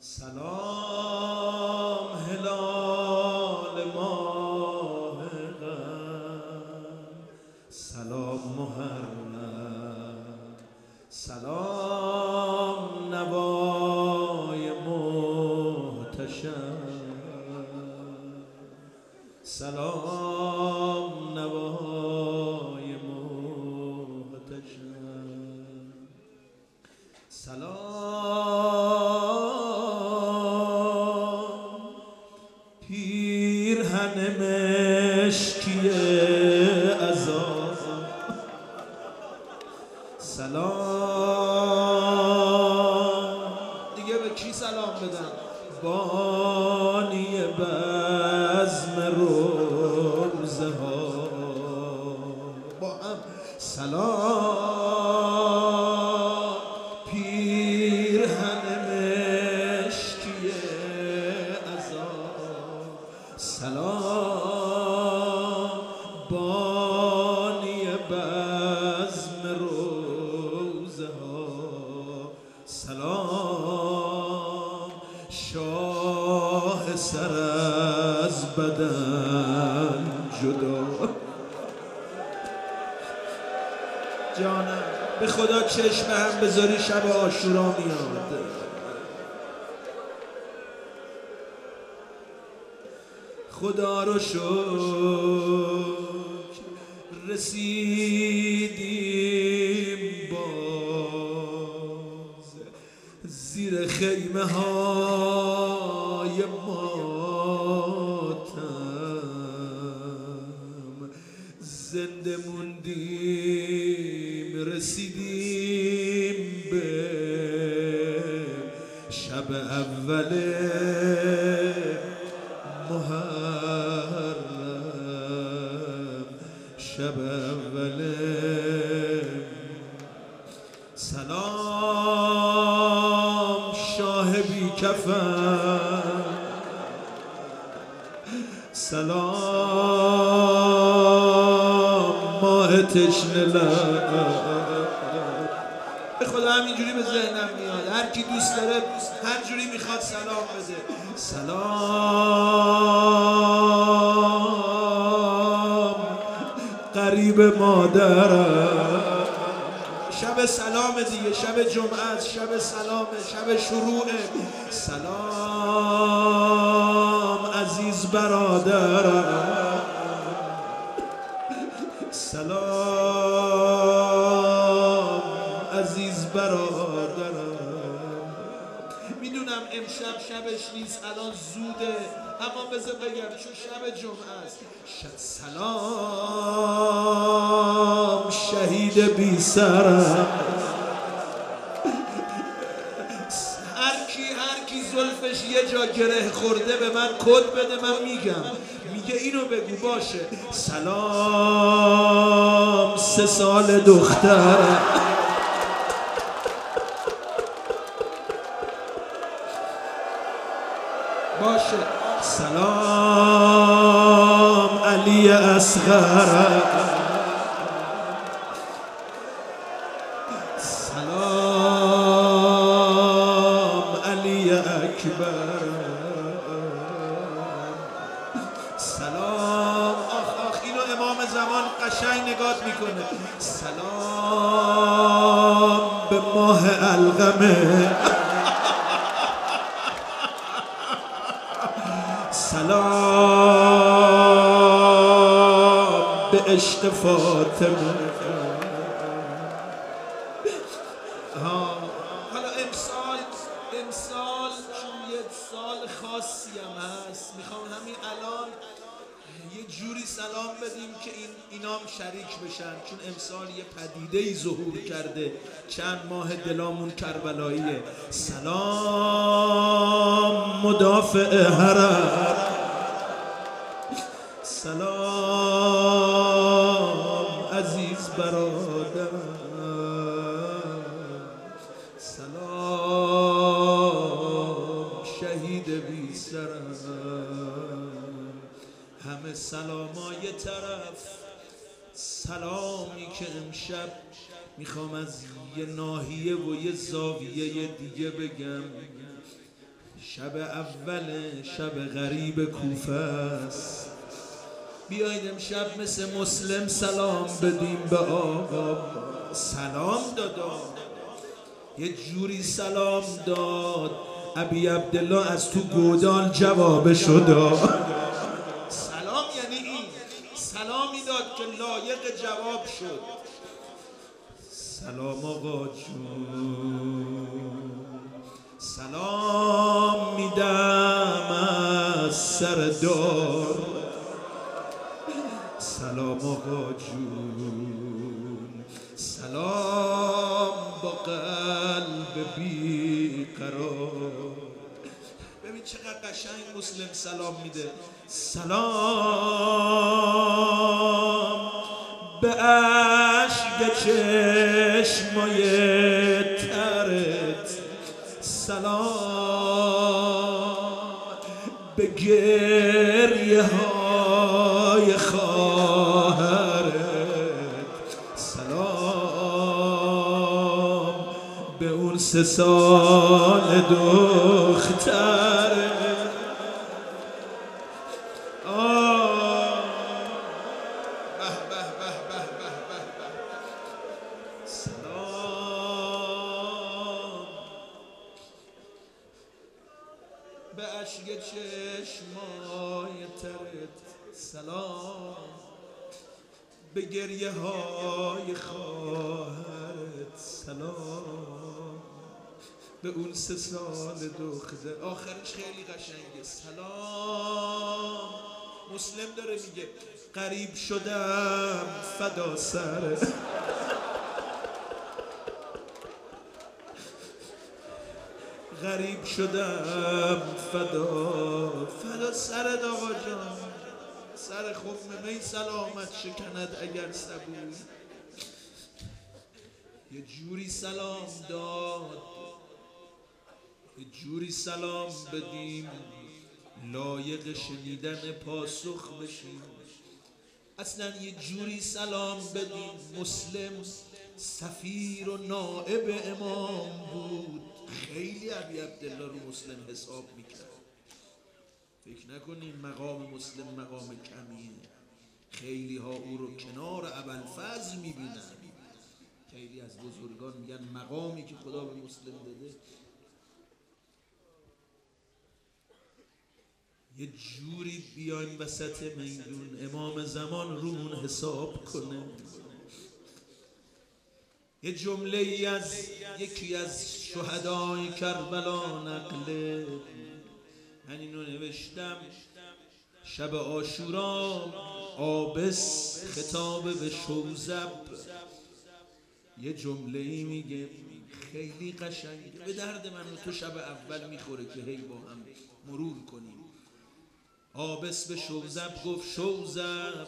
سلام هلال ماه غم، سلام محرم، سلام نوای محتشم، سلام نوای محتشم، سلام پیرهن مشکی عذاب، سلام دیگه به کی سلام بدم؟ بانی بزم روزه ها با هم سلام پیرهن مشکی عذاب، سلام بانی بزم روزه ها، سلام شاه سر از بدن جدا. جانم به خدا چشم هم بذاری شب عاشورا میاد. خدا رو شکر رسیدیم باز زیر خیمه های ماتم، زنده موندیم رسیدیم به شب اول محرم، شب اول. سلام شاه بی کفن، سلام ماه تشنه لب. به خدا همینجوری به ذهنم میاد، هر کی دوست داره هر جوری میخواد سلام بده. سلام قریب مادرم، شب سلام دیگه، شب جمعه است، شب سلامه، شب شروعه. سلام عزیز برادرم، سلام عزیز برادرم. میدونم امشب شبش نیست، الان زوده، اما بذار بگم چون شب جمعه است. سلام شهید بی سرم، هر کی زلفش یه جا گره خورده به من کد بده، من میگم. میگه اینو بگو باشه. سلام 3 سال دخترم، باشه. سلام علی اصغرم، سلام علی اکبرم، سلام آخ اینو امام زمان قشنگ نگات میکنه. سلام به ماه علقمه، سلام به عشق فاطمه. حالا امسال چون یه سال خاصی هم هست، میخوام همین الان یه جوری سلام بدیم که اینام شریک بشن، چون امسال یه پدیده‌ای ظهور کرده، چند ماه دلامون کربلاییه. سلام مدافع حرم، سلام عزیز برادرم، سلام شهید بی سرم. همه سلامای طرف، سلامی که امشب میخوام از یه ناحیه و یه زاویه دیگه بگم. شب اول شب غریب کوفه است. بیایید امشب مثل مسلم سلام بدیم به آقا. سلام دادا، یه جوری سلام داد ابی عبدالله از تو گودال جوابشو داد. سلام یعنی این سلامی داد که لایق جواب شد. سلام آقا جون، سلام میدم از سر دار. سلام آقا جون، سلام با قلب بیقرار. ببین چقدر قشنگ مسلم سلام میده. سلام به اشک چشمای ترت، سلام به گریه های خواهرت، سلام به اون 3 سال دخترت. به اشک چشمای ترت، سلام به گریه های خواهرت، سلام به اون 3 سال دختر. آخرش خیلی قشنگه. سلام مسلم داره میگه غریب شدم فدا سرت، غریب شدم فدا سرت آقا جان. سر خم می سلامت شکند اگر سبوی. یه جوری سلام داد، یه جوری سلام بدیم لایق شنیدن پاسخ بشیم. اصلا یه جوری سلام بدیم. مسلم سفیر و نائب امام بود. خیلی ابی عبدالله رو مسلم حساب میکرد. فکر نکنین مقام مسلم مقام کمیه. خیلی ها او رو کنار ابوالفضل میبینن. خیلی از بزرگان میگن مقامی که خدا به مسلم داده. یه جوری بیایم وسط میدون امام زمان رومون حساب کنه. یه جمله ای از یکی از شهدای کربلا نقله. من اینو نوشتم شب عاشورا. عابس خطاب به شوذب یه جمله ای میگه خیلی قشنگه، به درد من و تو شب اول میخوره که هی با هم مرور کنیم. عابس به شوذب گفت شوذب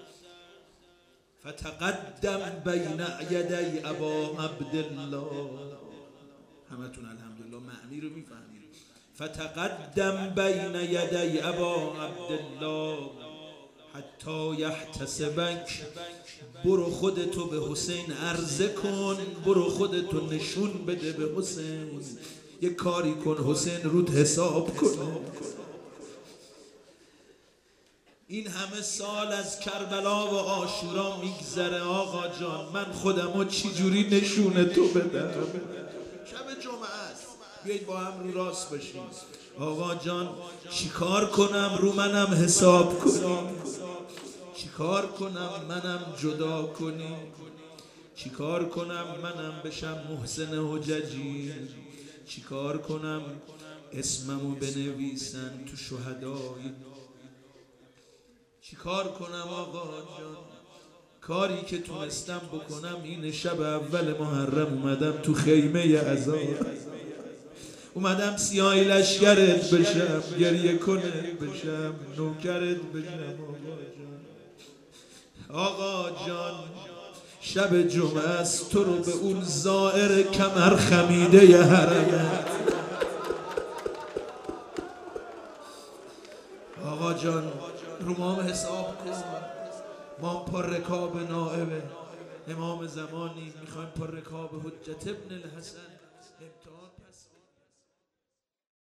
فتقدم بین یدی ابا عبدالله. همتون الحمدلله معنی رو میفهمید. فتقدم بین یدی ابا عبدالله حتی یحتسبک. برو خودتو به حسین عرضه کن، برو خودتو نشون بده به حسین، یه کاری کن حسین رود حساب کن. این همه سال از کربلا و عاشورا میگذره آقا جان، من خودمو چی جوری نشونه تو بدم؟ شب جمعه است، بیایید با هم رو راست باشیم. آقا جان چیکار کنم رو منم حساب کنی؟ چیکار کنم منم جدا کنی؟ چیکار کنم منم بشم محسن حججی؟ چیکار کنم اسممو بنویسن تو شهدای؟ چیکار کنم آقا جان؟ کاری که تونستم بکنم اینه شب اول محرم اومدم تو خیمه عزا، اومدم سیاهی لشکرت بشم، گریه کنت بشم، نوکرت بشم. آقا جان شب جمعه است، تو رو به اون زائر کمر خمیده ی حرمت. آقا جان رو ما حساب کن، ما پر رکاب نائب امام زمانی، میخوایم پر رکاب حجت ابن الحسن امتحان پس